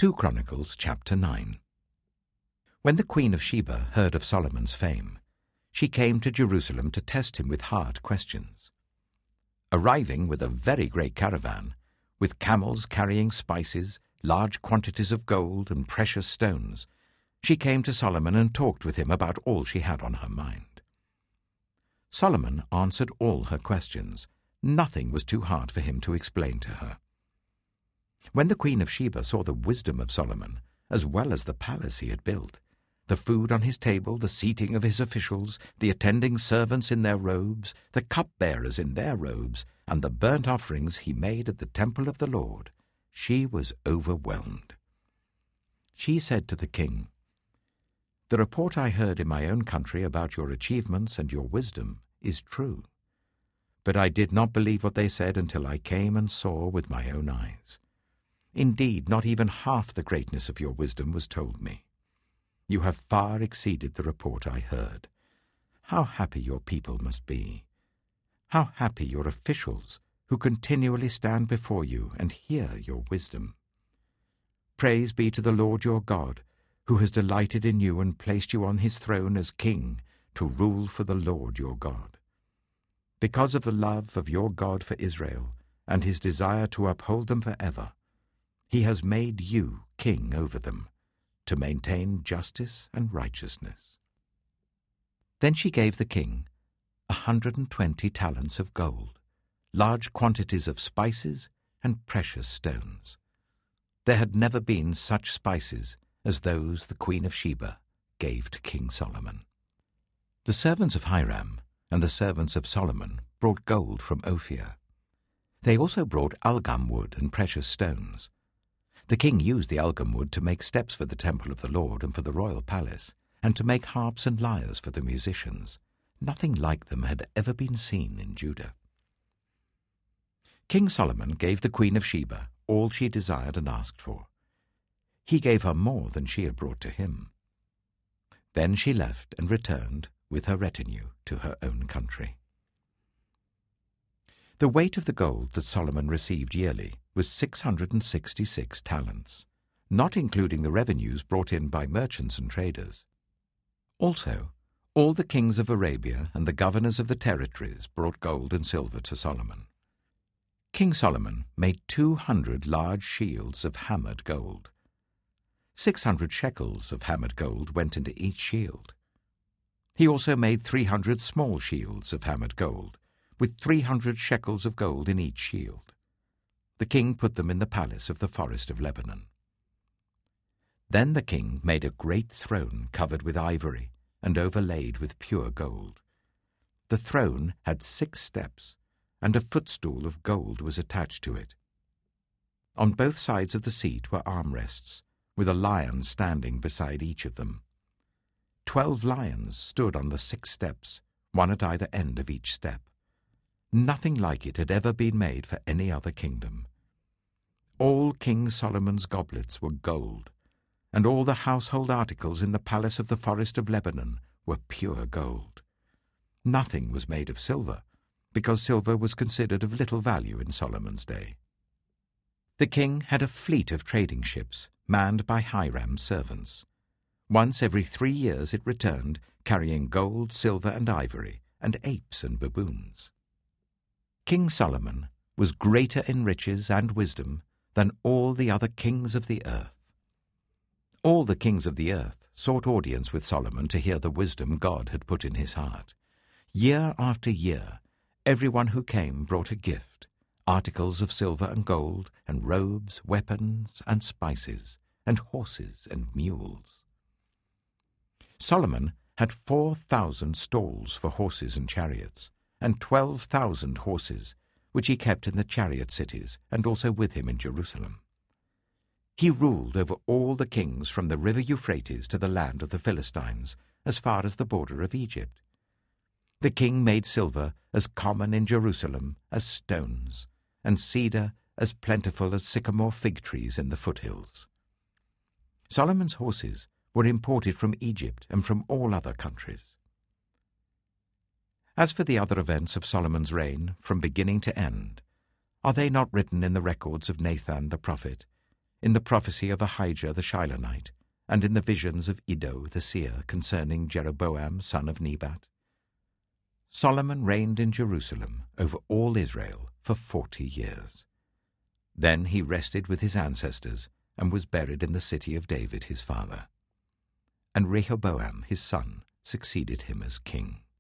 2 Chronicles chapter 9. When the Queen of Sheba heard of Solomon's fame, she came to Jerusalem to test him with hard questions. Arriving with a very great caravan, with camels carrying spices, large quantities of gold and precious stones, she came to Solomon and talked with him about all she had on her mind. Solomon answered all her questions. Nothing was too hard for him to explain to her. When the Queen of Sheba saw the wisdom of Solomon, as well as the palace he had built, the food on his table, the seating of his officials, the attending servants in their robes, the cupbearers in their robes, and the burnt offerings he made at the temple of the Lord, she was overwhelmed. She said to the king, "The report I heard in my own country about your achievements and your wisdom is true. But I did not believe what they said until I came and saw with my own eyes. Indeed, not even half the greatness of your wisdom was told me. You have far exceeded the report I heard. How happy your people must be! How happy your officials, who continually stand before you and hear your wisdom! Praise be to the Lord your God, who has delighted in you and placed you on his throne as king to rule for the Lord your God. Because of the love of your God for Israel and his desire to uphold them forever, he has made you king over them, to maintain justice and righteousness." Then she gave the king 120 talents of gold, large quantities of spices and precious stones. There had never been such spices as those the Queen of Sheba gave to King Solomon. The servants of Hiram and the servants of Solomon brought gold from Ophir. They also brought algum wood and precious stones. The king used the algum wood to make steps for the temple of the Lord and for the royal palace, and to make harps and lyres for the musicians. Nothing like them had ever been seen in Judah. King Solomon gave the Queen of Sheba all she desired and asked for. He gave her more than she had brought to him. Then she left and returned with her retinue to her own country. The weight of the gold that Solomon received yearly was 666 talents, not including the revenues brought in by merchants and traders. Also, all the kings of Arabia and the governors of the territories brought gold and silver to Solomon. King Solomon made 200 large shields of hammered gold. 600 shekels of hammered gold went into each shield. He also made 300 small shields of hammered gold, with 300 shekels of gold in each shield. The king put them in the palace of the forest of Lebanon. Then the king made a great throne covered with ivory and overlaid with pure gold. The throne had 6 steps, and a footstool of gold was attached to it. On both sides of the seat were armrests, with a lion standing beside each of them. 12 lions stood on the 6 steps, one at either end of each step. Nothing like it had ever been made for any other kingdom. All King Solomon's goblets were gold, and all the household articles in the palace of the forest of Lebanon were pure gold. Nothing was made of silver, because silver was considered of little value in Solomon's day. The king had a fleet of trading ships manned by Hiram's servants. Once every 3 years it returned, carrying gold, silver, and ivory, and apes and baboons. King Solomon was greater in riches and wisdom than all the other kings of the earth. All the kings of the earth sought audience with Solomon to hear the wisdom God had put in his heart. Year after year, everyone who came brought a gift, articles of silver and gold, and robes, weapons, and spices, and horses and mules. Solomon had 4,000 stalls for horses and chariots, and 12,000 horses, which he kept in the chariot cities, and also with him in Jerusalem. He ruled over all the kings from the river Euphrates to the land of the Philistines, as far as the border of Egypt. The king made silver as common in Jerusalem as stones, and cedar as plentiful as sycamore fig trees in the foothills. Solomon's horses were imported from Egypt and from all other countries. As for the other events of Solomon's reign, from beginning to end, are they not written in the records of Nathan the prophet, in the prophecy of Ahijah the Shilonite, and in the visions of Iddo the seer concerning Jeroboam son of Nebat. Solomon reigned in Jerusalem over all Israel for 40 years. Then he rested with his ancestors and was buried in the city of David his father. And Rehoboam his son succeeded him as king.